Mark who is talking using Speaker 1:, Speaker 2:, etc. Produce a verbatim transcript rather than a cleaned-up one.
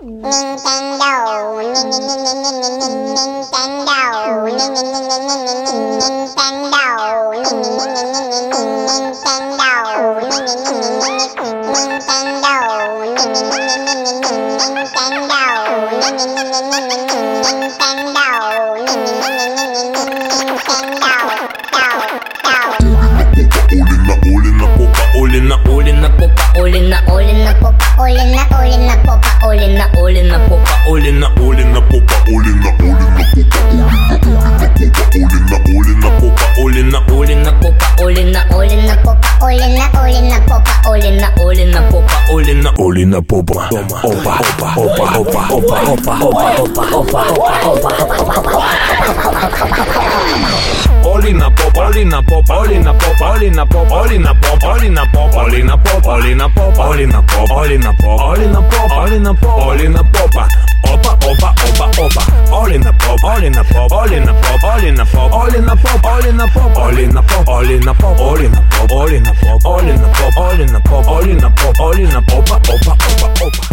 Speaker 1: Olina, olina, popa, olina, olina, popa, olina, olina, popa, olina, olina, popa, olina, olina, popa, olina, olina, popa, olina, olina, popa, olina, olina, popa, olina, olina, popa, olina, olina, popa, olina, olina, popa, opa, opa, opa, opa, opa, opa, opa, opa, opa, Olina pop, olina pop, olina pop, olina pop, olina pop, olina pop, olina pop, olina pop, olina pop, olina pop, olina pop, olina pop, olina popa, opa, opa, opa, opa, olina pop, olina pop, olina pop, olina pop, olina pop, olina pop, olina pop, olina pop, olina pop, olina pop, olina pop, olina pop, olina pop, olina popa, opa, opa, opa.